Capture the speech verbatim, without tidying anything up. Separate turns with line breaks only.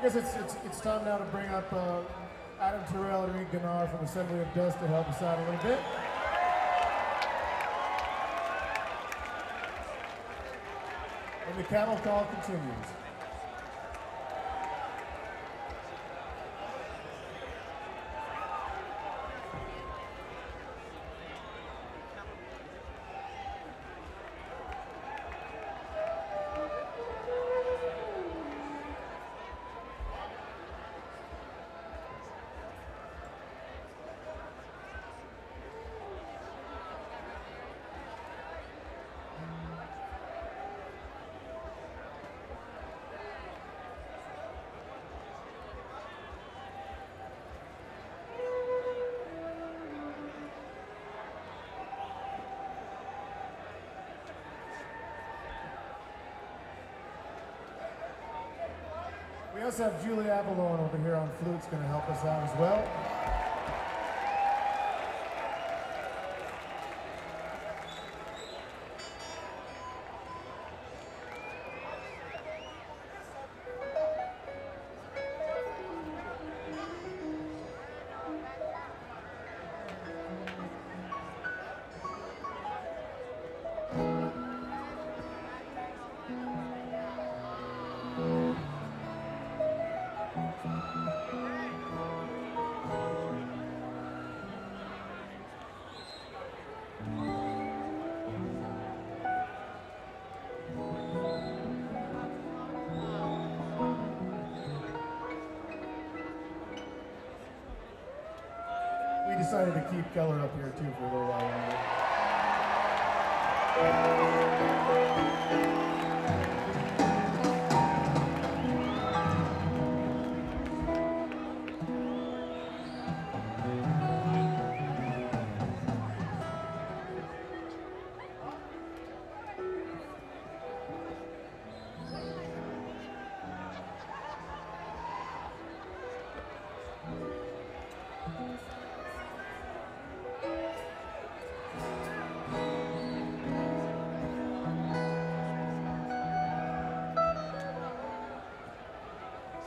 I guess it's, it's, it's time now to bring up uh, Adam Terrell and Reed Ganar from Assembly of Dust to help us out a little bit. And the cattle call continues. We also have Julie Avalon over here on flutes going to help us out as well. We decided to keep Keller up here too for a little while longer.